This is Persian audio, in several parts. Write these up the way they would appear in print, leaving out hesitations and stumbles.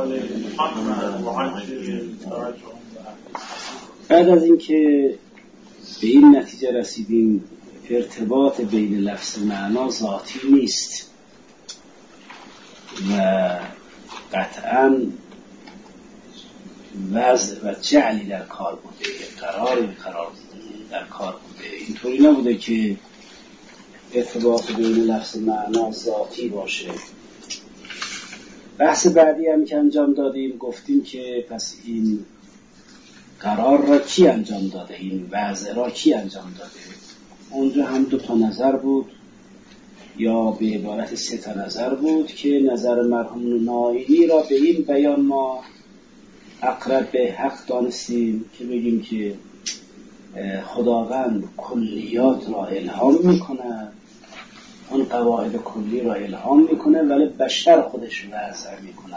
بعد از اینکه به این نتیجه رسیدیم ارتباط بین لفظ معنا ذاتی نیست و قطعاً وضع و جعلی در کار بوده، قراری در کار بوده، اینطوری نبوده که ارتباط بین لفظ معنا ذاتی باشه. بحث بعدی هم که انجام دادیم گفتیم که پس این قرار را کی انجام داده، این وضع را کی انجام داده. اونجا هم 2 نظر بود یا به عبارت 3 نظر بود که نظر مرحوم نائینی را به این بیان ما اقرب به حق دانستیم که بگیم که خداوند کلیات را الهام میکنه، اون قواعد کلی را الهام میکنه ولی بشر خودش وضع میکنه.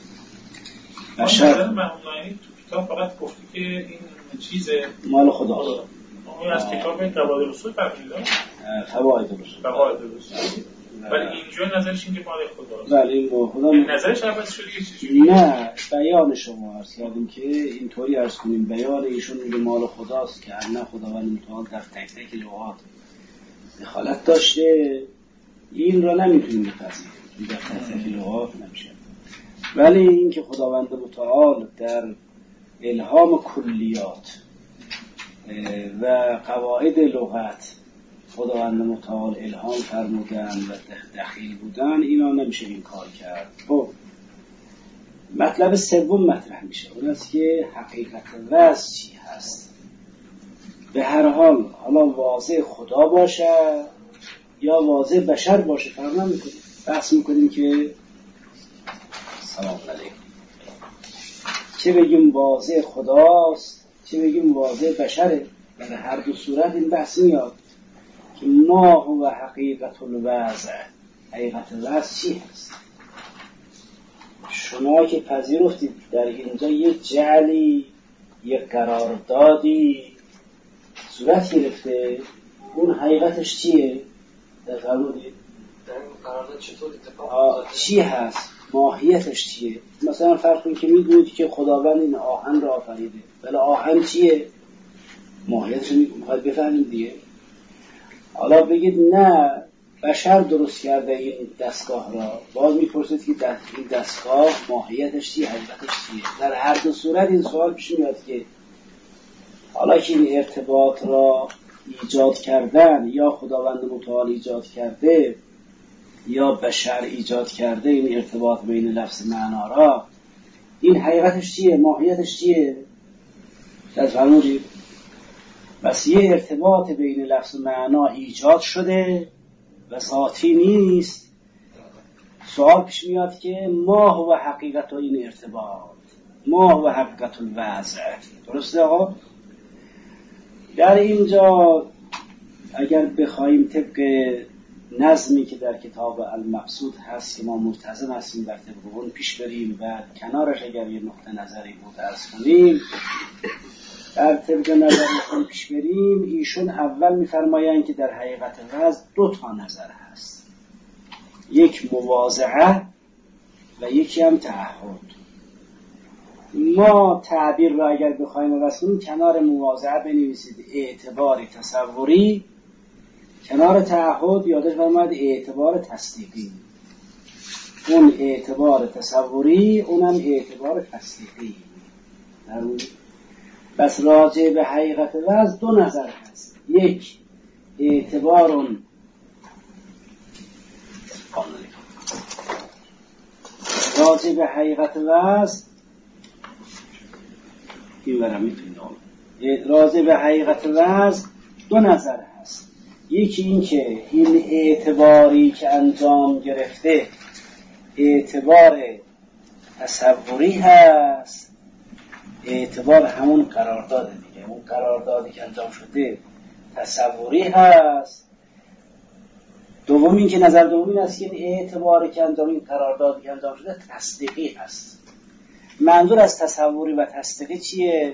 بشر مرحوم نائینی تو کتاب فقط گفتی که این چیز مال خداست. اون از کتاب قواعد رسول برمیاد. قواعد رسول. ولی اینجا نظرش این که مال خداست. بله این با خدا. نظرش عوض شده یه چیزی؟ نه، بیان شما عرض کردیم که اینطوری عرض کنیم بیان ایشون میگه مال خداست که نه خداوند متعال در تک تک لغات دخالت داشته، این را نمیتونیم بپذیریم، در تک تک لغات نمیشه. ولی این که خداوند متعال در الهام کلیات و قواعد لغت خداوند متعال الهام فرمودن و دخیل بودن، اینا نمیشه این کار کرد. خب مطلب سوم مطرح میشه، اون است که حقیقت وضع چی هست. به هر حال حالا واضح خدا باشه یا واضح بشر باشه فرق نمیکنه. بحث میکنیم که سلام علیکم چه بگیم واضح خداست چه بگیم واضح بشره. در هر دو صورت این بحث میاد که ما هو حقیقت الوضع، حقیقت وضع چی هست. شما که پذیرفتید در اینجا یک جعلی یک قراردادی صورت گرفته، اون حقیقتش چیه؟ در فرمودید در این قرارداد چطور اتفاق چی هست؟ ماهیتش چیه؟ مثلا فرض کنید که میدونید که خداوند این آهن را آفریده، ولی آهن چیه؟ ماهیتش میخواید بفهمید دیگه. حالا بگید نه بشر درست کرده این دستگاه را، باز میپرسید که این دستگاه ماهیتش چیه، حقیقتش چیه. در هر دو صورت این سوال پیش میاد که حالا که این ارتباط را ایجاد کردن یا خداوند متعال ایجاد کرده یا بشر ایجاد کرده این ارتباط بین لفظ معنا را، این حقیقتش چیه، ماهیتش چیه؟ در فرمودید بس یه ارتباط بین لفظ معنا ایجاد شده و ذاتی نیست. سوال پیش میاد که ما هو حقیقت این ارتباط، ما هو حقیقت الوضع. درسته آقا؟ در اینجا اگر بخوایم طبق نظمی که در کتاب المقصود هست که ما ملتزم هستیم در طبق اون پیش بریم و کنارش اگر یه نقطه نظری بود عرض کنیم، در طبق نظرشون پیش بریم، ایشون اول میفرمایند که در حقیقت وضع 2 نظر هست، یک مواضعه و یکی هم تعهد. ما تعبیر را اگر بخوایم رسمیم کنار مواضعه بنویسید اعتبار تصوری، کنار تعهد یادش فرماید اعتبار تصدیقی. اون اعتبار تصوری اونم اعتبار تصدیقی. بس راجع به حقیقت وضع 2 نظر هست، یک اعتبار راجع به حقیقت وضع راجع به حقیقت وضع 2 نظر هست. یکی این که این اعتباری که انجام گرفته اعتبار تصوری هست، اعتبار همون قرارداد دیگه، اون قراردادی که انجام شده تصوری هست. دوم این که نظر دومی است که این اعتباری که انجام این قراردادی که انجام شده تصدیقی هست. منظور از تصوری و تصدیقی چیه؟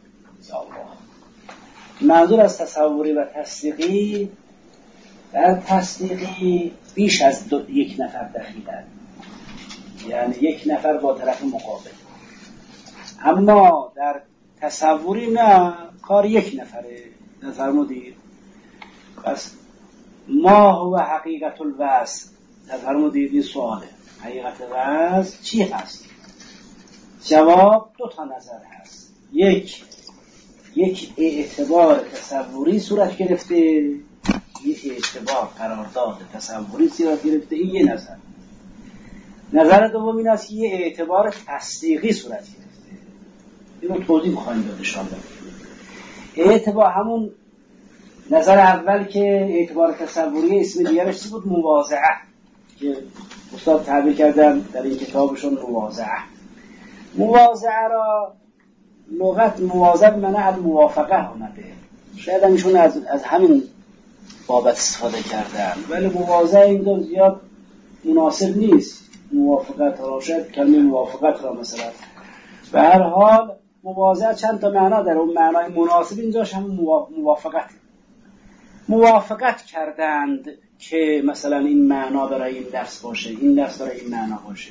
منظور از تصوری و تصدیقی، در تصدیقی بیش از 1 نفر دخیلند. یعنی یک نفر با طرف مقابل. اما در تصوری نه، کار یک نفره. نفرمودید پس ما هو حقیقت الوصل. نفرمودید این سواله، حقیقت وصل چی هست؟ جواب دو تا نظر هست. یک اعتبار تصوری صورت گرفته، یک اعتبار قرارداد تصوری صورت گرفته. این یه نظر. نظر دوم این است که یه اعتبار تصدیقی صورت گرفته. اینو توضیح می‌خوایم داد ان شاءالله. اعتبار همون نظر اول که اعتبار تصوری، اسم دیگرش چی بود؟ مواضعه، که استاد تعبیر کردن در این کتابشون مواضعه. مواضعه را لغت مواضع معنی از موافقه آمده. شاید ایشون از همین بابت استفاده کردن، ولی مواضع اینجا زیاد مناسب نیست. موافقت را، شاید کلمه موافقت را مثلا. به هر حال مواضع چند تا معنا داره. اون معنای مناسب اینجاش هم موافقت کردند که مثلا این معنا برای این لفظ باشه، این لفظ برای این معنا باشه.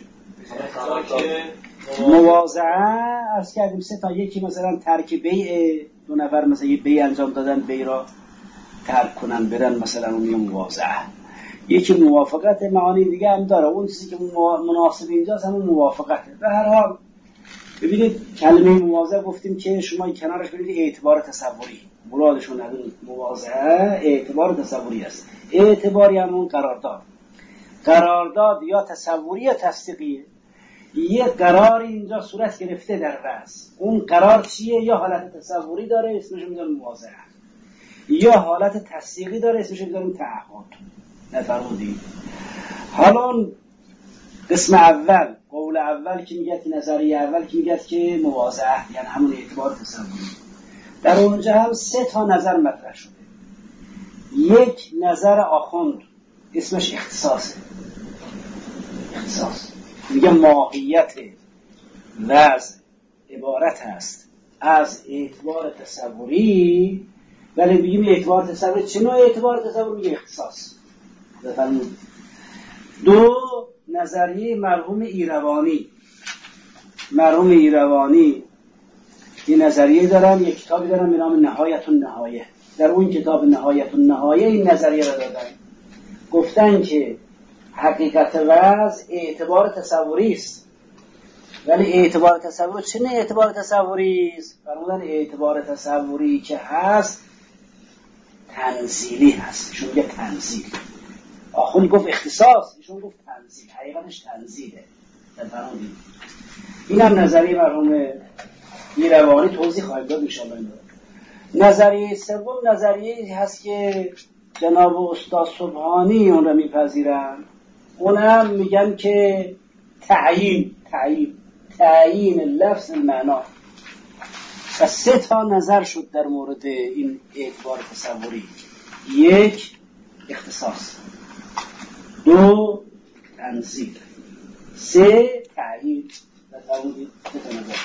مواضعه از کردیم سه تا. یکی مثلا ترک بیع، دو نفر مثلا یه بیع انجام دادن، بیع را ترک کنن برن، مثلا اون یه مواضعه. یکی موافقت، معانی دیگه هم داره. اون چیزی که مناسب اینجاست همون موافقته. به هر حال ببینید کلمه مواضعه گفتیم که شما این کنارش ببینید اعتبار تصوری، مرادشون از مواضعه اعتبار تصوری است. اعتباری همون قرارداد یا تصوری یا تصدیقیه. یه قرار اینجا صورت گرفته در وصل. اون قرار چیه؟ یا حالت تصوری داره، اسمش میذاریم مواضعه، یا حالت تصدیقی داره، اسمش میذاریم تعهد. نفرمودید؟ حالا قسم اول، قول اول که میگه، که نظریه اول که میگه که مواضعه یعنی همون اعتبار تصوری، در اونجا هم سه تا نظر مطرح شده. یک نظر آخوند اسمش اختصاص میگه ماهیت وضع عبارت است از اعتبار تصوری، ولی بگیم اعتبار تصوری چه نوع اعتبار تصوری؟ میگه اختصاص. بفرمایید. دو، نظریه مرحوم ایروانی این نظریه دارن، یک کتابی دارن به نام نهایت النهایه. در اون کتاب نهایت النهایه این نظریه رو دادن، گفتن که حقیقت وضع اعتبار تصوری است، ولی اعتبار تصوری چه نه اعتبار تصوری است؟ فرمودن اعتبار تصوری که هست تنزیلی هست. ایشون میگه تنزیل. آخوندی گفت اختصاص، ایشون گفت تنزیل. حقیقتش تنزیله. فرمودید. این هم نظریه مرحوم ایروانی، توضیح خواهیم داد ان شاءالله. نظریه سوم نظریه هست که جناب استاد سبحانی اون رو میپذیرن. اونم میگن که تعیین لفظ معنا. و سه تا نظر شد در مورد این اعتبار تصوری. یک، اختصاص. دو، تنزیل. سه، تعیین. بفرمایید سه تا نظر.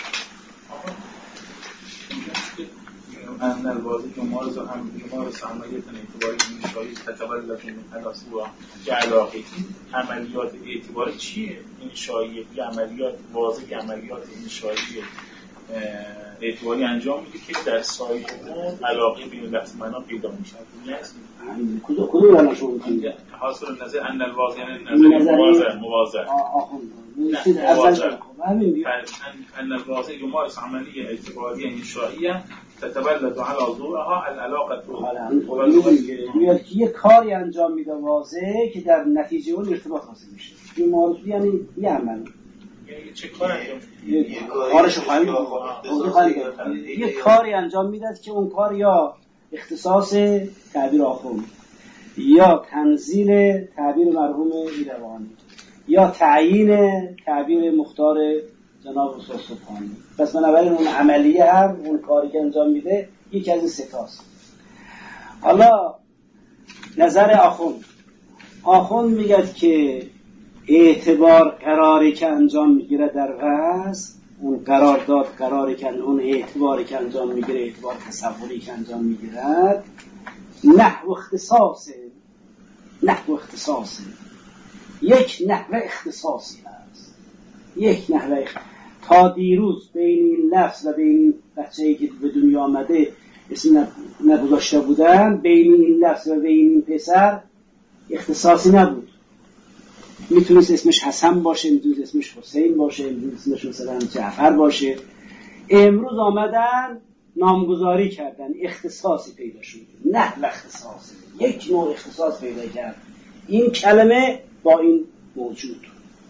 أن الواضح يمارس عملية اعتباری انشایی تتولد من الاسبوع که علاقه عملیات اعتباری چیه؟ انشایی یا عملیات واضح، عملیات انشایی اعتباری انجام میده که در سایه اون علاقه بین لفظ معنا پیدا میشه. کدوم رو نشون میدید؟ حاصل نظر ان الواضح نظر مواضع ان الواضح يمارس عملية اعتبارية انشائية تتولد على ضوءها العلاقة. میاد که یه کاری انجام میده واضحه که در نتیجه اون ارتباط حاصل میشه. این معرفی یعنی یه عمل. یعنی چه کاری انجام میده؟ یه کاری انجام میده که اون کار یا اختصاص تعبیر آخوند، یا تنزیل تعبیر مرحوم ایروانی، یا تعیین تعبیر مختار جناب استاد سبحانی. پس بنابراین اون عملیه هم اون کاری که انجام میده یکی از این سه تاست. حالا نظر آخوند میگه که اعتبار قراری که انجام میگیره در وضع، اون قرارداد قراری که اون اعتباری که انجام میگیره، اعتبار تصوری که انجام میگیره، نحو اختصاصه. یک نحو اختصاصی هست. یک نحوه تا دیروز بین این لفظ و بین این بچه‌ای که به دنیا آمده اسم نگذاشته بودن، بین این لفظ و بین این پسر اختصاصی نبود. میتونست اسمش حسن باشه، میتونست اسمش حسین باشه، میتونست اسمش مثلا جعفر باشه. امروز آمدن نامگذاری کردن، اختصاصی پیدا شد، نحو اختصاصی، یک نوع اختصاص پیدا کرد این کلمه با این موجود.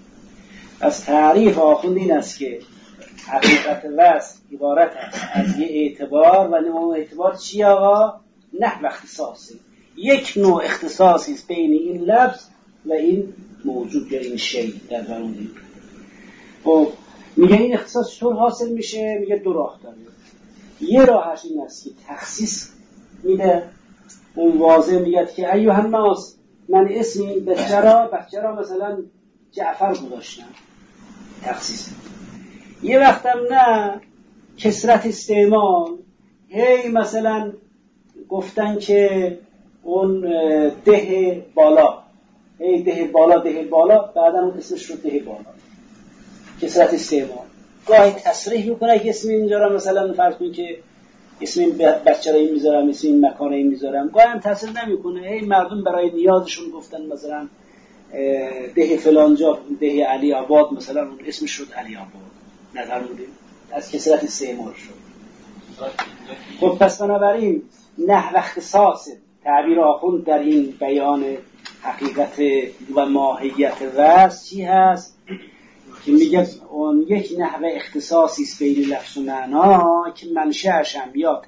از تعریف آخوند این است که حقیقت وصف عبارت است از یه اعتبار، ولی اون اعتبار چی آقا؟ نحو اختصاصی، یک نوع اختصاصی است بین این لفظ و این موجود یا این شیء در درون این. خب میگه این اختصاص چطور حاصل میشه؟ میگه دو راه داره. یه راهش این است که تخصیص میده، اون واضح میگه که ایها الناس من اسم این بچه را مثلا جعفر گذاشتم، تخصیص. یه وقتم نه کثرت استعمال، هی مثلا گفتن که اون ده بالا، هی ده بالا، بعدا اون اسمش رو ده بالا، کثرت استعمال. گاهی تصریح میکنه که اسم اینجا را مثلا فرض کنید که اسم این بچه را این میذارم، اسم این مکان این میذارم، گاهی هم تصریح نمیکنه، هی مردم برای نیازشون گفتن مثلا ده فلانجا، ده علی آباد مثلا، اون اسمش شد علی آباد، نظر بودیم از کثرت استعمال شد. خب پس بنابراین نحو اختصاص تعبیر آخوند در این بیان حقیقت و ماهیت وصف چی هست؟ که میگه اون یک نحو اختصاصی است بین لفظ و معنا که منشأش هم یا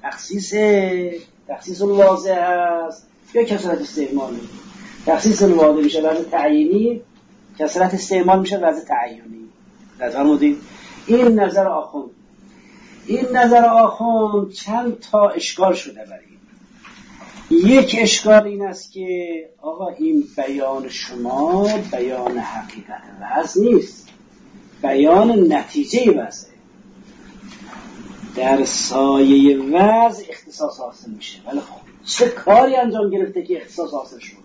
تخصیص الواضح هست یا کثرت استعمال. تخصیص الواضح میشه وضع تعیینی، کثرت استعمال میشه وضع تعیینی. نظر این نظر آخوند. این نظر آخوند چند تا اشکال شده برای این. یک اشکال این است که آقا این بیان شما بیان حقیقت وضع نیست، بیان نتیجه وضع. در سایه وضع اختصاص حاصل میشه، ولی خب چه کاری انجام گرفته که اختصاص حاصل شد؟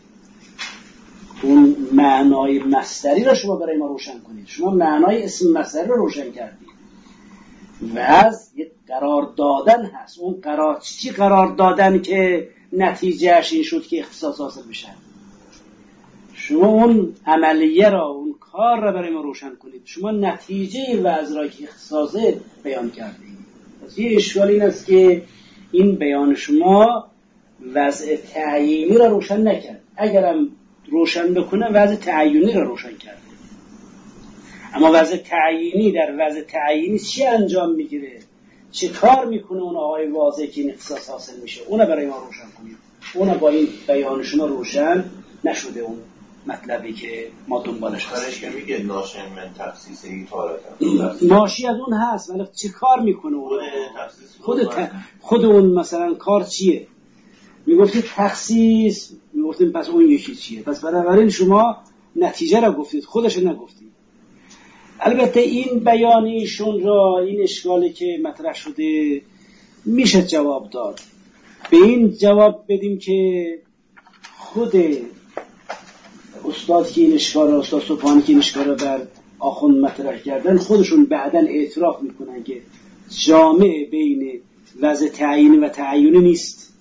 اون معنای مصدری رو شما برای ما روشن کنید. شما معنای اسم مصدری رو روشن کردید. وضع یک قرار دادن هست. اون قرار چی قرار دادن که نتیجهش این شد که اختصاص حاصل بشه؟ شما اون عملیه را، اون کار را برای ما روشن کنید. شما نتیجه وضع را که اختصاصه بیان کردید. پس یه اشکال این است که این بیان شما وضع تعیینی را روشن نکرد. اگرم روشن بکنه وضع تعیینی را روشن کرده. اما وضع تعیینی در وضع تعیینی چی انجام میگیره؟ چه کار میکنه اون آقای واضح که این اختصاص حاصل میشه؟ اون برای ما روشن کنید. اون با این بیان شما روشن نشده. اون مطلبی که ما دنبالش هستیم که میگه ناشی من تخصیص این تارت ناشی از اون هست، ولی چه کار میکنه اون؟ خود اون مثلا کار چیه؟ میگفتید تخصیص، میگفتیم پس اون یکی چیه؟ پس بنابراین شما نتیجه را گفتید، خودش نگفتید. البته این بیان ایشون را، این اشکالی که مطرح شده میشه جواب داد. به این جواب بدیم که خود استاد که این اشکال را، استاد سبحانی که این اشکال را بر آخوند مطرح کردن، خودشون بعداً اعتراف میکنن که جامع بین وضع تعیینی و تعیینی نیست.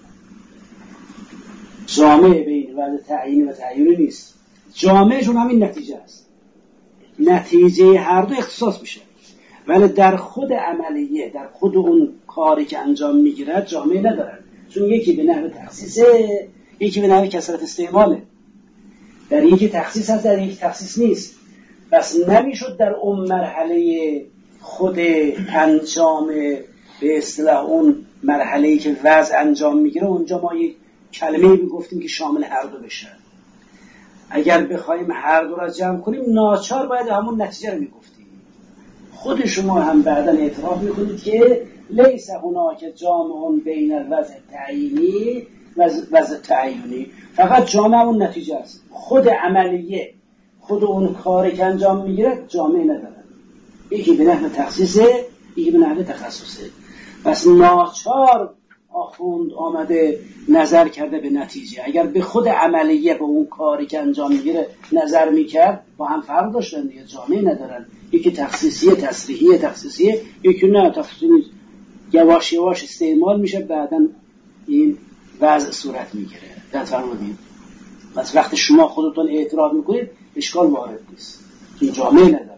جامع بین وضع تعیینی و تعیینی نیست. جامعشون همین نتیجه است. نتیجه هر دو اختصاص میشه، ولی در خود عملیه، در خود اون کاری که انجام میگیرد جامعه ندارن، چون یکی به نحو تخصیصه، یکی به نحو کثرت استعماله. در یکی تخصیص هست، در یکی تخصیص نیست. بس نمیشد در اون مرحله خود انجام، به اصطلاح اون مرحله‌ای که وضع انجام میگیره، اونجا ما یک کلمه‌ای میگفتیم که شامل هر دو بشه. اگر بخوایم هر دو را جمع کنیم ناچار باید همون نتیجه رو میگفتیم. خود شما هم بعداً اعتراف میکنید که لیس هناک جامع بین الوضع تعیینی و وضع تعیینی، فقط جامع اون نتیجه است. خود عملیه، خود اون کاری که انجام میگیره جامع نداره. یکی به نحو تخصیصه، یکی به نحو تخصصه. پس ناچار آخوند آمده نظر کرده به نتیجه، اگر به خود عملیه به اون کاری که انجام میگیره نظر میکرد با هم فرق داشتن دیگه، جامعه ندارن. یکی تخصیصیه تصریحیه تخصیصیه، یکی نه تخصیصی نیست، یواش یواش استعمال میشه بعداً این وضع صورت میگیره. در فرمودید پس وقتی شما خودتون اعتراض میکنید اشکال وارد نیست، این جامعه نداره.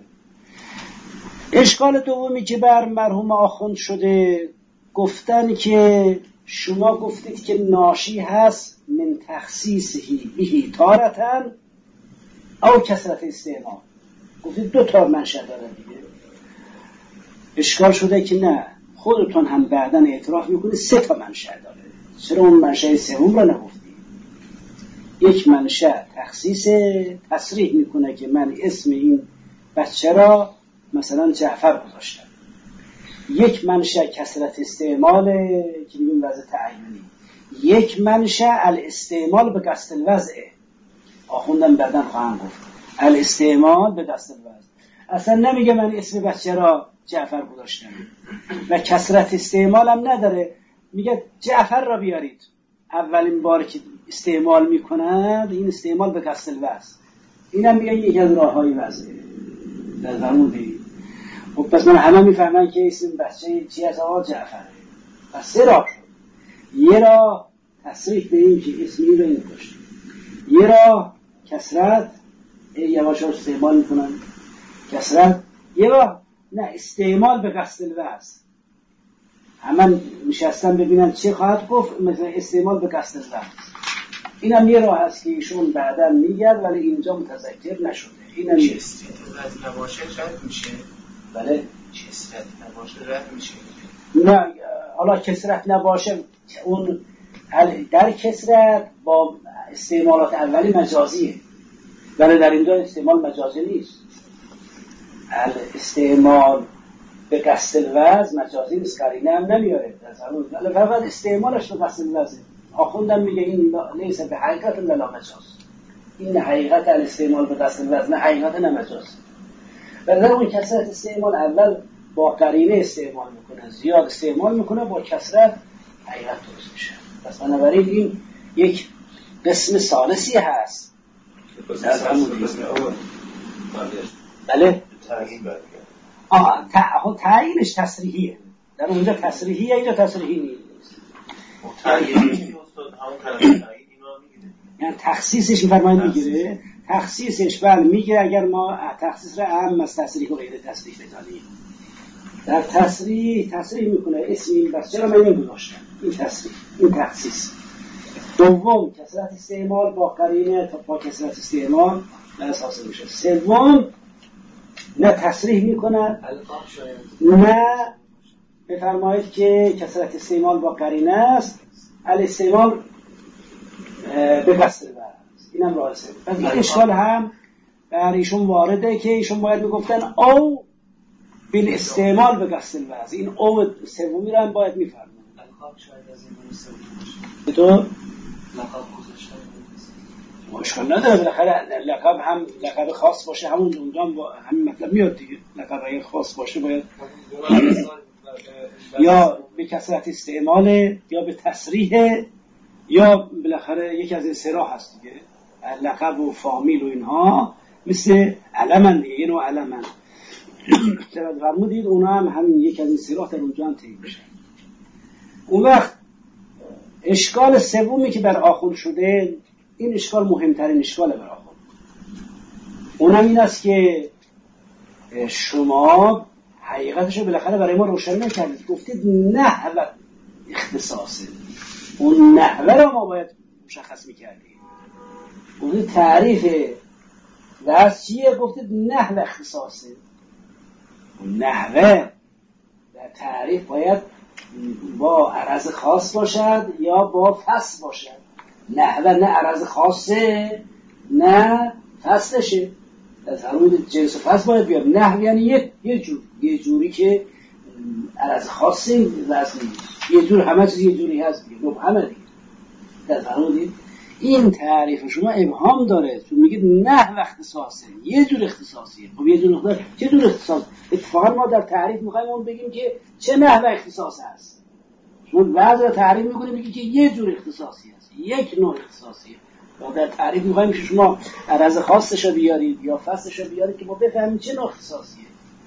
اشکال دومی که بر مرحوم آخوند شده گفتن که شما گفتید که ناشی هست من تخصیصهی بهی تارتن او کثرت استعمال، گفتید دو تا منشأ داره دیگه. اشکال شده که نه، خودتون هم بعداً اعتراف میکنید سه تا منشأ داره، چرا اون منشأ سوم رو نگفتید؟ یک منشأ تخصیص، تصریح میکنه که من اسم این بچه را مثلا جعفر گذاشتم. یک منشأ کثرت استعمال که میگیم وضع تعیینی. یک منشأ الاستعمال به قصد الوضع، آخوندم بعداً خواهم گفت الاستعمال به قصد الوضع. اصلا نمیگه من اسم بچه را جعفر گذاشتم و کثرت استعمال هم نداره، میگه جعفر را بیارید. اولین بار که استعمال میکنند این استعمال به قصد الوضع، اینم میگه یکی از راههای وضعه در فرمودید. خب پس من همه میفهمن که اسم بچه چی هست؟ آقا جعفره. پس سه راه شد. یه راه تصریح به این که اسمی رو این داشت، یه راه کثرت یواش استعمال میکنن کثرت، یه راه نه استعمال به قصد الوضع. همه نشستن ببینن چه خواهد گفت، مثلا استعمال به قصد الوضع. اینم یه راه هست که ایشون بعدا میگرد ولی اینجا متذکر نشده. اینم کثرت نباشه رد میشه. بله کثرت نباشه رد میشه. نه حالا کثرت نباشه، اون در کثرت با استعمالات اولی مجازیه، ولی در اینجا استعمال مجازی نیست. استعمال به قصد الوضع مجازی نیست، قرینه هم نمیاره ولی فقط استعمالش به قصد الوضع. آخوندم میگه این لیس به حقیقت ولا مجاز، این حقیقت الاستعمال به قصد الوضع، نه حقیقت نه مجاز. ولی اون کثرت استعمال اول با قرینه استعمال میکنه، زیاد استعمال میکنه، با کثرت حقیقت درست میشه. پس بنابراین این یک قسم ثالثی هست. بله تعیینش تصریحیه، در اونجا تصریحیه، اینجا تصریحی نیست. یعنی تخصیصش میفرمایید میگیره، تخصیصش بله میگیره اگر ما تخصیص را اهم از تصریح و غیر تصریح بدانیم. در تصریح میکنه اسم این بچه را من این گذاشتم، این تصریح، این تخصیص. دوم کثرت استعمال با قرینه تا با کثرت استعمال اساس میشه. سوم نه تصریح میکنه نه بفرمایید که کثرت استعمال با قرینه است، الاستعمال به قصد الوضع. اینم راه سوم. پس این اشکال هم در ایشون وارده که ایشون باید میگفتن او بیل استعمال به قصد الوضع. این او سومی رو هم باید میفرمون. لقب شاید از این گونه سوم باشه. به تو لقب گذاشتن اشکال نداره، بالاخره لقب هم لقب خاص باشه، همون اونجا همین مطلب میاد دیگه. لقب اگه خاص باشه باید یا به کثرت استعمال یا به تصریح یا بالاخره یکی از این سه راه هست دیگه. لقب و فامیل و اینها مثل علمن دیگه، اینو علمن چرا فرمودید اونا هم همین یکی از این سه راه در اونجا هم طی میشه. اون وقت اشکال سومی که بر آخوند شده، این اشکال مهمترین اشکال بر آخوند، اونم این است که شما حقیقتش رو بالاخره برای ما روشن نکردید، گفتید نحو اختصاصه، اون نحوه رو ما باید مشخص میکردیم. گفتید تعریف درس چیه؟ گفتید نحو اختصاصه. نحوه در تعریف باید با عرض خاص باشد یا با فصل باشد. نحوه نه عرض خاصه نه فصلشه، از همون جنس فصل باید بیاد. نحو یعنی یه جوری که عرض خاصی وزن نیست، یه جور همه چیز یه جوری هست دیگه، مبهمه دیگه. در فرمودید این تعریف شما ابهام داره، چون میگید نحو اختصاصه، یه جور اختصاصیه. خب یه جور اختصاص، چه جور اختصاص؟ اتفاقا ما در تعریف میخوایم اون بگیم که چه نحو اختصاص هست. چون وضع تعریف میکنه میگه که یه جور اختصاصی هست، یک نوع اختصاصیه. و در تعریف میخوایم که شما عرض خاصش بیارید یا فصلش بیارید که ما بفهمیم چه نوع اختصاصیه.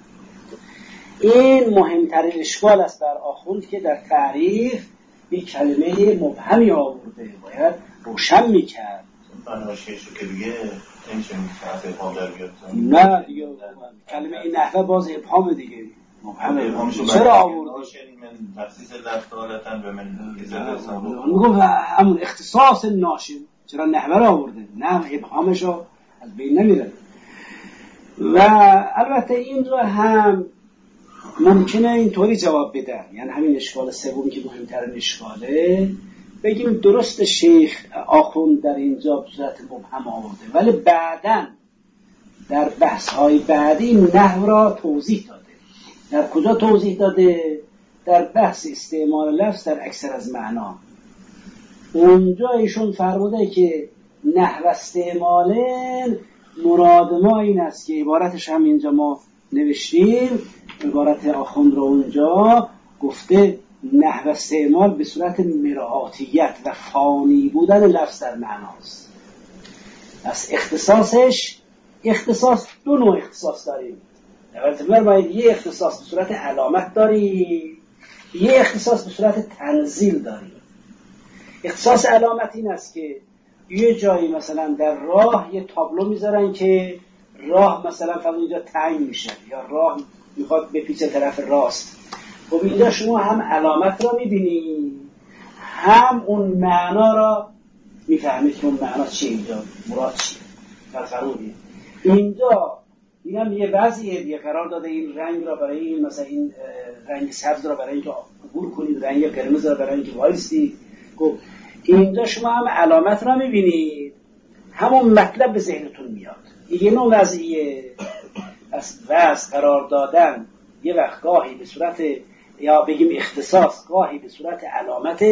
این مهمترین اشکال است بر آخوند که در تعریف یک کلمه مبهمی آورده، باید روشن میکرد. بناشیشو که دیگه نمیشه میشه ابهام در بیاد. نه دیگه کلمه این نحوه باز ابهام دیگه مبهمه. چرا آورده؟ من تفسیس لفظ حالتاً به من میگم همون اختصاص ناشد، چرا نحوه را آورده؟ نه ابهامشو از بین نمیره. و البته این رو هم ممکنه اینطوری جواب بدن، یعنی همین اشکال سومی که مهمترین اشکاله، بگیم درست شیخ آخوند در اینجا به صورت مبهم آورده، ولی بعداً در بحث‌های بعدی نحو را توضیح داده. در کجا توضیح داده؟ در بحث استعمال لفظ در اکثر از معنا. اونجا ایشون فرموده که نحو استعمالن مراد ما این است که عبارتش هم اینجا ما نوشتیم، عبارت آخوند رو اونجا گفته نحو استعمال به صورت مرآتیت و فانی بودن لفظ در معناست. پس اختصاص دو نوع اختصاص داریم. اول باید یه اختصاص به صورت علامت داریم، یه اختصاص به صورت تنزیل داریم. اختصاص علامت این است که یه جایی مثلا در راه یه تابلو میذارن که راه مثلا فقط اینجا تنگ میشه یا راه میخواد بپیچه طرف راست. خب اینجا شما هم علامت را میبینی، هم اون معنا را میفهمید که اون معنا چیه، اینجا مراد چیه. فرمودید اینجا اینم یه وضعیه دیگه قرار داده این رنگ را برای این مثلا این رنگ سبز را برای اینکه عبور کنید، رنگ قرمز را برای اینکه وایستید. خب اینجا شما هم علامت را میبینید، همون مطلب به ذهنتون میاد. یه نوع وضعیه از وضع قرار دادن، یه وقت گاهی به صورت یا بگیم اختصاص، گاهی به صورت علامت،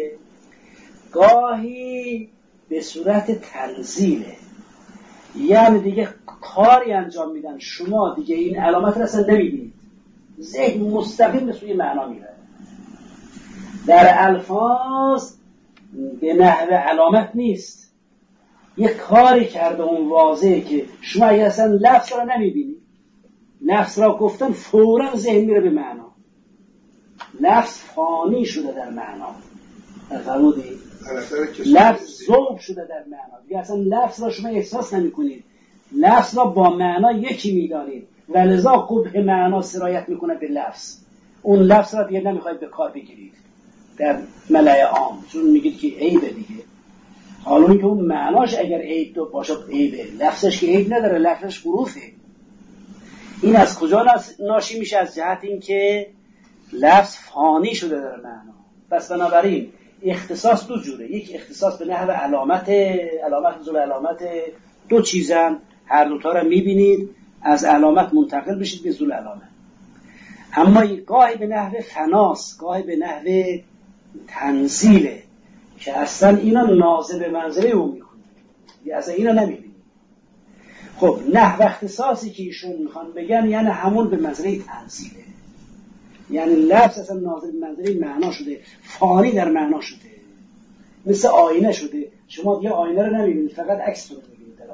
گاهی به صورت تنزیله. یعنی دیگه کاری انجام میدن شما دیگه این علامت را اصلا نمیبینید، ذهن مستقیم به سوی معنا میره. در الفاظ به نحو علامت نیست، یه کاری کرده اون واضحه که شما اگر اصلا لفظ را نمیبینید، لفظ را گفتن فوراً ذهن میره به معنا، لفظ فانی شده در معنا. فرمودید لفظ ذوب شده در معنا، دیگه اصلا لفظ را شما احساس نمی کنید، لفظ را با معنا یکی میدانید و لذا قبح معنا سرایت میکنه به لفظ. اون لفظ را دیگه نمیخواید به کار بگیرید در ملأ عام، چون میگید که عیبه دیگه. حالا اینکه اون معناش اگر عیب باشه عیبه، لفظش که عیب نداره، لفظش حروفه. این از کجا ناشی میشه؟ از جهت این که لفظ فانی شده در معنا. پس بنابراین اختصاص دو جوره، یک اختصاص به نحو علامت نزول علامت، دو چیزن، هر دوتا را میبینید، از علامت منتقل بشید به نزول علامت. اما گاهی به نحو فناس، گاهی به نحو تنزیله که اصلا اینا نازل به منزله اون میکنه، یا اصلا اینا نمیبینید. خب نحو اختصاصی که ایشون میخوان بگن یعنی همون به منزله تنزیله، یعنی لفظ اصلا نازل به منزله معنا شده، فانی در معنا شده، مثل آینه شده. شما دیگه آینه رو نمیبینید، فقط عکس رو میبینید در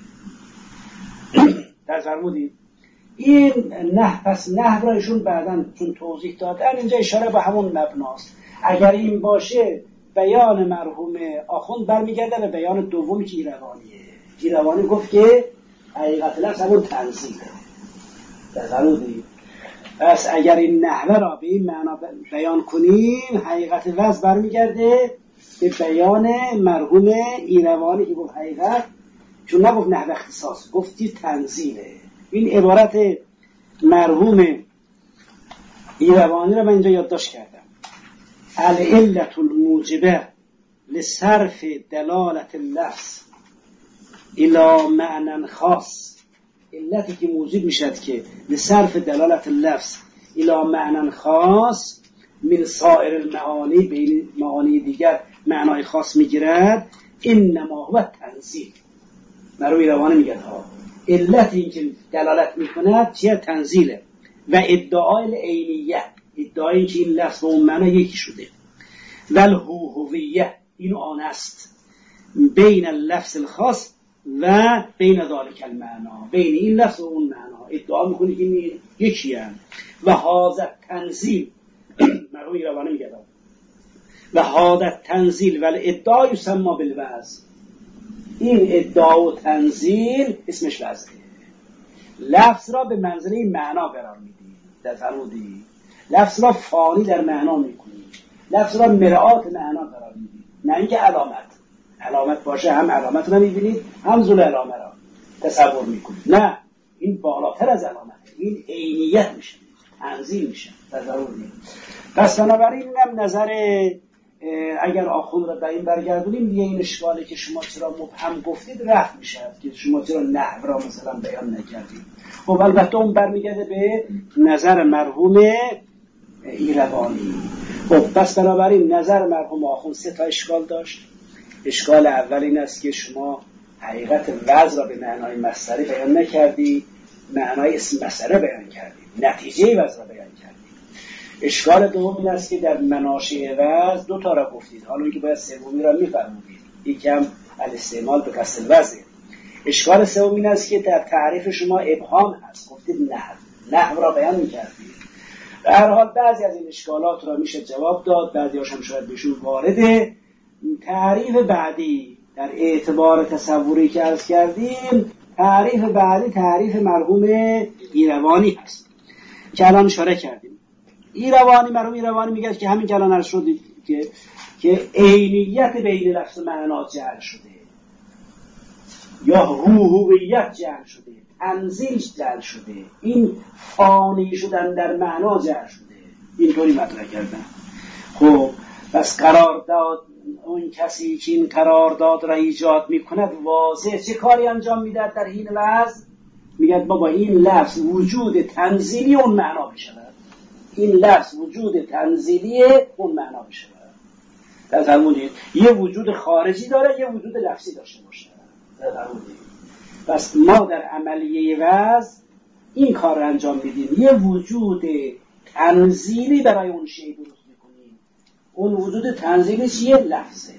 آینه. در فرمودید این پس نحو را ایشون بعداً چون توضیح دادن اینجا اشاره به همون مبناست. اگر این باشه بیان مرحوم آخوند برمیگرده به بیان دومی که ایروانیه. ایروانی گفت که حقیقت لفظ همون تنزیله. در فرمودید پس اگر این نحوه را به این معنا بیان کنیم، حقیقت لفظ برمیگرده به بیان مرحوم ایروانی که گفت حقیقت، چون نگفت نحوه اختصاص، گفتی تنزیله. این عبارت مرحوم ایروانی را من اینجا یادداشت کردم. العلة الموجبه لصرف دلالت اللفظ الى معنی خاص، علتی که موجب میشد که لصرف دلالت اللفظ الى معنی خاص من سایر المعانی، بین معانی دیگر معنای خاص میگیرد. انما هو تنزیل. مرحوم ایروانی میگه ها علتی که دلالت میکند چیه؟ تنزیله. و ادعای عینیت، ادعای که این لفظ و اون معنی یکی شده. والهویه، این آن است، بین اللفظ الخاص و بین ذالک المعنا، بین این لفظ و اون معنا ادعا میکنه که این یکی هم. و هذا تنزیل مرحوم ایروانی میگه و هذا تنزیل ولی ادعا یسمى بالوضع، این ادعا و تنزیل اسمش وضعه. لفظ را به منزله معنا قرار میدی، در فرمودی لفظ را فانی در معنا میکنی، لفظ را مرآت معنا قرار میدی، نه اینکه علامت باشه هم علامت رو میبینید هم زول علامه را تصور میکنید، نه این بالاتر از علامت، این عینیت میشه، تنزیل میشه، تصور میکنید. پس بنابراین اینم نظر اگر آخوند را به این برگردونیم دیگه این اشکالی که شما چرا مبهم گفتید رفع میشه که شما چرا نحو را مثلا بیان نکردید. خب البته اون برمیگرده به نظر مرحوم ایروانی. خب پس بنابراین نظر مرحوم آخوند 3 اشکال داشت. اشکال اول این است که شما حقیقت وضع را به معنای مصدری بیان نکردی، معنای اسم مصدر بیان کردی، نتیجه وضع را بیان کردی. اشکال دوم این است که در مناشئ وضع 2 را گفتید، حالا اینکه باید سومی را میفرمودید، یکم الاستعمال به قصد الوضع. اشکال سوم این است که در تعریف شما ابهام هست، گفتید نحو را بیان میکردید. به هر حال بعضی از این اشکالات را میشه جواب داد، بعضی هاشم شاید بهشون وارده. تعریف بعدی در اعتبار تصوری که عرض کردیم، تعریف بعدی تعریف مرحوم ایروانی هست که الان اشاره کردیم. مرحوم ایروانی میگه که همین که الان عرض شد که عینیت بین لفظ معنا جعل شده یا هویت جعل شده، تنزیل جعل شده، این فانی شدن در معنا جعل شده، اینطوری مطرح کردن. خب پس قرارداد، اون کسی که این قرارداد را ایجاد میکند واضح چه کاری انجام میدهد در این وضع؟ میگه بابا این لفظ وجود تنزیلی اون معنا بشود، این لفظ وجود تنزیلی اون معنا بشود. فرمودید یه وجود خارجی داره، یه وجود لفظی داشته باشه. پس ما در عملیه وضع این کار را انجام میدیم، یه وجود تنزیلی برای اون شی درست میکنیم. اون وجود تنزیلی چیه؟ لفظه.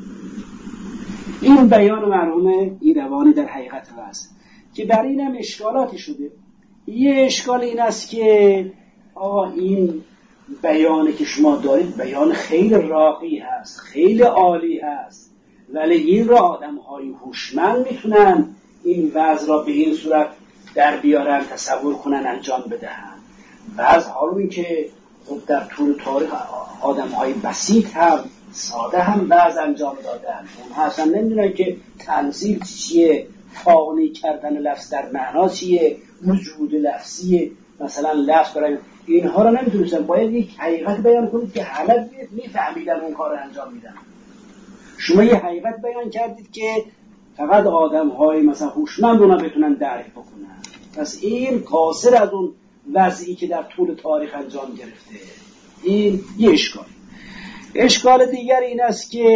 این بیان مرحوم ایروانی در حقیقت وضع که بر اینم اشکالاتی شده. یه اشکال این است که آقا این بیانی که شما دارید بیان خیلی راقی هست، خیلی عالی هست، ولی این را آدم‌های هوشمند میتونن این وضع را به این صورت در بیارن، تصور کنن، انجام بدهن. وضع حالا این که در طول تاریخ آدم‌های بسیط هم ساده هم وضع انجام دادن، اونها اصلا نمیدونن که تنزیل چیه، فانی کردن لفظ در معنا چیه، وجود لفظیه، مثلا لفظ برای اینها رو نمیتونستن. باید یک حقیقت بیان کنید که همه میفهمیدن اون کار رو انجام میدن. شما یه حقیقت بیان کردید که فقط آدم‌های مثلا هوشمند اونا بتونن درک بکنن. پس این قاصر از اون وضعی که در طول تاریخ انجام گرفته. این یه اشکال. اشکال دیگر این است که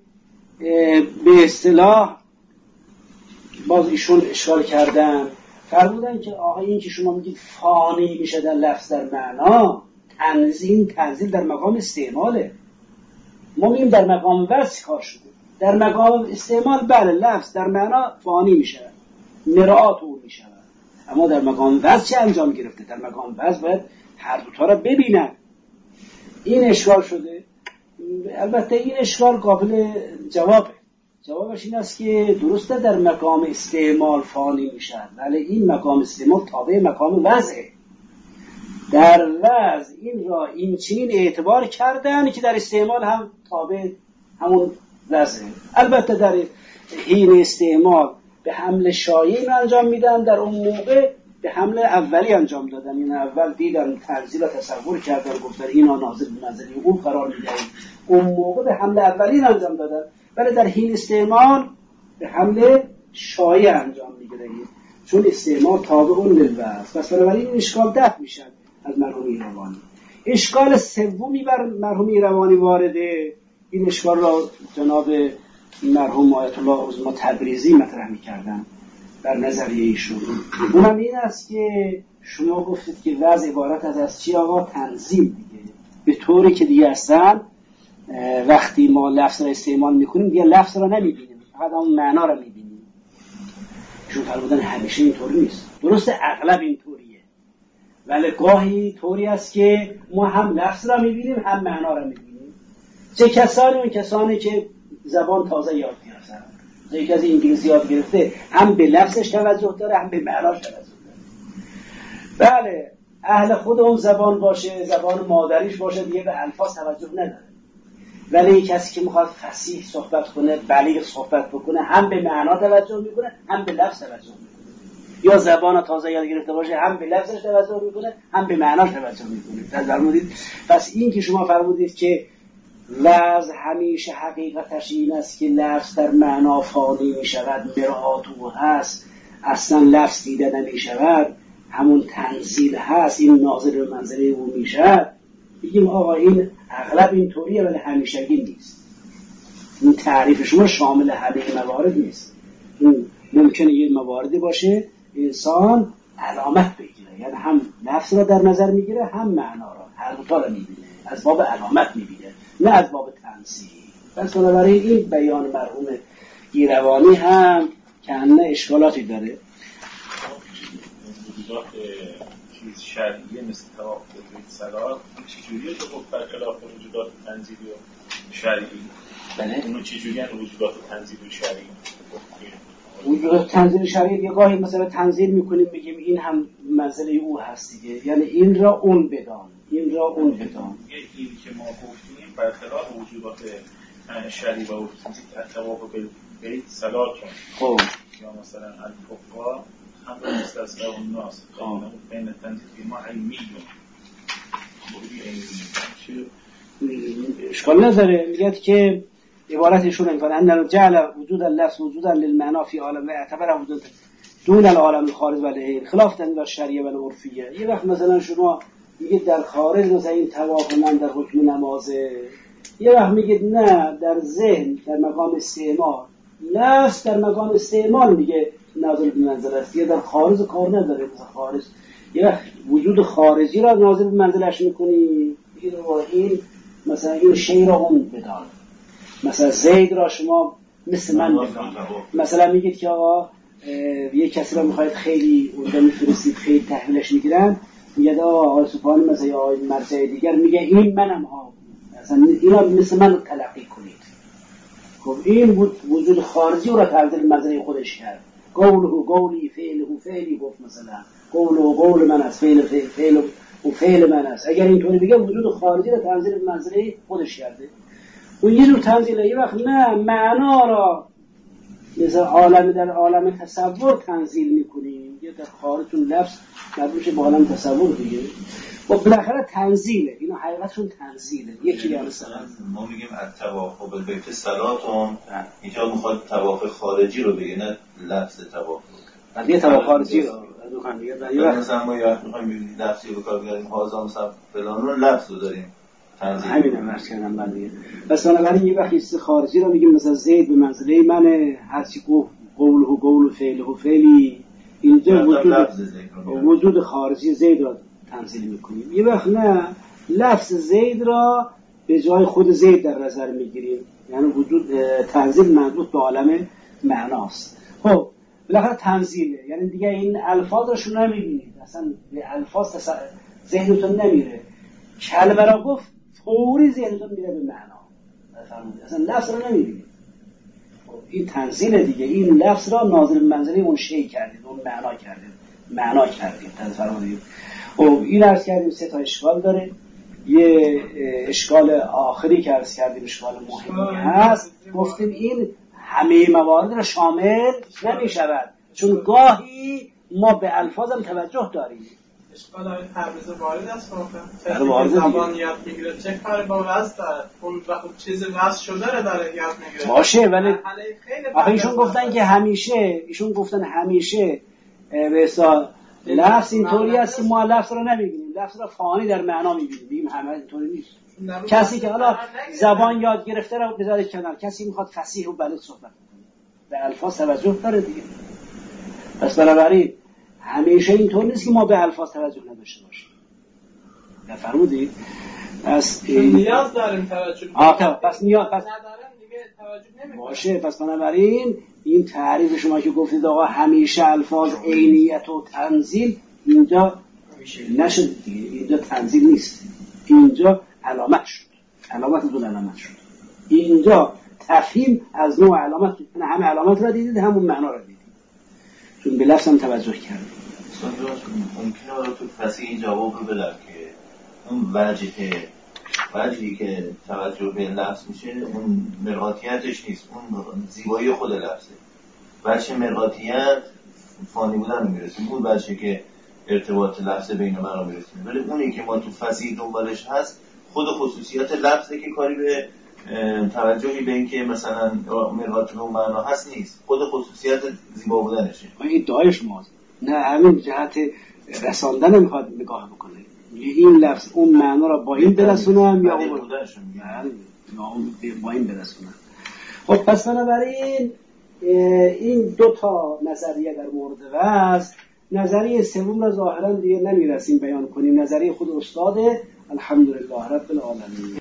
به اصطلاح باز ایشون اشکال کردن، فرمودن که آقا این که شما میگید فانی میشه در لفظ در معنا، تنزیل در مقام استعماله. ما میگیم در مقام وضع کار شده، در مقام استعمال بله لفظ در معنا فانی میشه، مرآت اون میشه، اما در مقام وضع چه انجام گرفته؟ در مقام وضع باید هر دوتا را ببینن. این اشکال شده. البته این اشکال قابل جوابه. جوابش این است که درسته در مقام استعمال فانی میشه، ولی این مقام استعمال تابع مقام وضعه. در وضع این را این چنین اعتبار کردن که در استعمال هم تابع همون وضعه. البته در حین استعمال به حمل شایع انجام میدن، در اون موقع به حمل اولی انجام دادن. این اول دیدن تنزیل و تصور کردن، گفتن اینا نازل به منزله اون قرار میدن، اون موقع به حمل اولی انجام دادن. ولی در حین استعمال به حمل شایع انجام میگیره، چون استعمال تابع اون للوضع. پس بنابراین این اشکال دفع میشن از مرحوم ایروانی. اشکال سومی بر مرحوم ایروانی وارده، این اشکال را جناب مرحوم آیت الله عظما تبریزی مطرح میکردن در نظریه ایشون. اونم این است که شما گفتید که وضع عبارت از چی آقا؟ تنزیل دیگه، به طوری که دیگه اصلا وقتی ما لفظ را استعمال میکنیم دیگه لفظ را نمیبینیم، فقط همون معنا را میبینیم. چون فرمودن همیشه اینطوری نیست، درسته اغلب اینطوریه، ولی گاهی طوری است که ما هم لفظ را میبینیم هم معنا را میبینیم. چه کسانی؟ اون کسانی که زبان تازه یاد گرفتن، یکی از انگلیسی یاد گرفته، هم به لفظش توجه داره هم به معناش توجه داره. بله اهل خود اون زبان باشه، زبان مادریش باشه، دیگه به الفاظ توجه نداره. ولی کسی که میخواد فصیح صحبت کنه، بلیغ صحبت بکنه، هم به معنا توجه میکنه هم به لفظ توجه میکنه. یا زبان تازه یاد گرفته باشه، هم به لفظش توجه میکنه هم به معناش توجه میکنه. فرمودید پس این که شما فرمودید که لفظ همیشه حقیقتش این است که لفظ در معنا فانی میشود، مرآت او هست، اصلا لفظ دیده نمیشود، همون تنزیل هست، این ناظر به منزله او میشود. بگیم آقا این اغلب اینطوریه ولی همیشگی نیست. این تعریف شما شامل همه موارد نیست. این ممکنه یه مواردی باشه انسان علامت بگیره، یعنی هم لفظ را در نظر میگیره هم معنا را، هر دو تا را میبینه، از باب علامت میبینه نه از باب تنزیل. پس بنابراین این بیان مرحوم گیروانی هم که انه اشکالاتی داره. وجودات چیز شرعیه مثل توافق بیت صلات چجوریه که گفت برخلاف وجودات تنزیلی و شرعی؟ بله اونو چجوری هستن وجودات تنزیلی و شرعی؟ وجودات تنزیل شرعی یه گاهی مثلا تنزیل میکنیم بگیم این هم منزله او هست دیگه، یعنی این را اون بدان، این را اون بدان. این که ما گفتیم برخلاف وجودات شرعی و توافق بیت صلات خب یا مثلا الفقهاء هم مستثنا الناس بین تنزیل ما علمی اشکال نداره. میگه که عبارتشون این کنه ان جعل وجود اللفظ وجودا للمعنا فی عالم و اعتبر وجود دون العالم الخارج و الهیر خلاف تنظیر شرعیه و العرفیه. یه وقت مثلا شما میگید در خارج مثلا این طواف من در حکم نمازه، یه وقت میگید نه در ذهن در مقام استعمال، لفظ در مقام استعمال میگه نازل به منزل است، یه در خارج کار نداره. مثلا خارج یه وقت وجود خارجی را نازل به منزلش میکنی، این مثلا این شی را هم بدان، مثلا زید را شما مثل من بدان. مثلا میگید که آقا یه کسی را میخواید خیلی اونجا میفرستید خیلی تحویلش میگیرن، میگه آقا سبحان مثلا یا مرجع دیگر میگه این منم ها، مثلا اینا مثل من رو تلقی کنید. خب این وجود خارجی را تبدیل منزله خودش کرد. قوله قولی فعله فعلی گفت، مثلا قوله قول من است، فعل و فعل من است. اگر اینطوری بگه وجود خارجی را تنزیل به منزله خودش کرده. اون یه جور تنزیله. یه وقت نه معنا را مثل عالم در عالم تصور تنزیل میکنیم، یه در خارجون لفظ مربوط به عالم تصور دیگه. و بالاخره تنزیله، اینا حقیقتشون تنزیله. یکی یا مثلا ما میگیم التوافق بیت صلاتون، اینجا میخواد توافق خارجی رو بگه نه لفظ توافق. یه توافق خارجی رو میخوام بگم. مثلا ما یا میخوایم لفظی رو کار بگیریم، هازا مثلا فلان رو لفظ رو داریم تنزیل. همین مرز کردم من دیگه. پس بنابراین یه وقتی چیز خارجی رو میگیم مثلا زید به منزله منه، هر چی گفت قوله قول و فعله فعلی، اینجا وجود خارجی زید را تنزیل میکنیم. یه وقت نه لفظ زید را به جای خود زید در نظر میگیریم، یعنی وجود تنزیل مربوط به عالم معناست. خب بالاخره تنزیله، یعنی دیگه این الفاظش رو نمیبینید، اصلا به الفاظ ذهنتون نمیره. کلمه را گفت فوری ذهنتون میره به معنا، اصلا لفظ رو نمیبینید. این تنزیل دیگه، این لفظ را ناظر به منزله اون شی کردید، اون معنا کردید. فرمودید این عرض کردیم 3 تا اشکال داره. یه اشکال آخری که عرض کردیم اشکال مهمی هست، گفتیم این همه موارد را شامل نمی شود، چون گاهی ما به الفاظم توجه داریم. اشکال های تبریز وارد است واقعا. زبان یاد میگیره چه کاری با وزن داره؟ اون چیز وزن شده رو داره یاد میگیره باشه، ولی ایشون گفتن که همیشه به حساب لفظ اینطوری است که ما لفظ رو نمیبینیم، لفظ رو فانی در معنا میبینیم. بگیم همه اینطوری نیست. کسی که حالا زبان یاد گرفته رو بذارید کنار، کسی میخواد فصیح و بلد صحبت کنه به الفاظ توجه داره دیگه. پس بنابراین همیشه اینطور نیست که ما به الفاظ توجه نداشته باشیم. فرمودید؟ پس نیاز داریم توجه پس نیاز نداریم دیگه توجه نمی‌کنیم. باشه. پس بنابراین این تعریف شما که گفتید آقا همیشه الفاظ عینیت و تنزیل اینجا نشد دیگه، اینجا تنزیل نیست، اینجا علامت شد، علامت دون علامت شد. اینجا تفهیم از نوع علامت، همه علامت را دیدید همون معنا را دیدید، چون به لفظ هم توجه کردید. ممکنه برای تو فصیح این جواب رو بدم که اون وجهی که توجه به لفظ میشه اون مرآتیتش نیست، اون زیبایی خود لفظه. وجه مرآتیت فانی بودن میرسیم، اون وجهی که ارتباط لفظ بین ما میرسیم، ولی اونی که ما تو فصیح دنبالش هست خود خصوصیات لفظه که کاری به توجهی به این که مثلا مرآت اون معنا هست نیست، خود خصوصیات زیبا بودنشه. این ادعای شماست، نه همین جهت رساندن میخواد نگاه بکنه، این لفظ اون معنا را با این برسونم یا اون با این برسونم. خب پس بنابراین این دو تا نظریه در مورد وصف، نظریه سوم را ظاهرا دیگه نمیرسیم بیان کنیم، نظریه خود استاده. الحمدلله رب العالمین.